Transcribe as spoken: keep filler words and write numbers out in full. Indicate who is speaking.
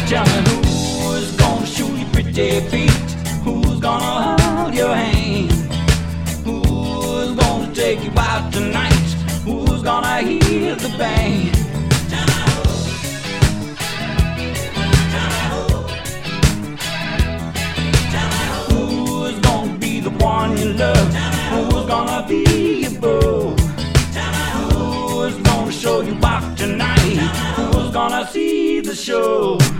Speaker 1: Tell me who's gonna show you pretty feet? Who's gonna hold your hand? Who's gonna take you out tonight? Who's gonna hear the band? Who's gonna be the one you love? Who's gonna be your beau? Who's gonna show you off tonight? Who's gonna see the show?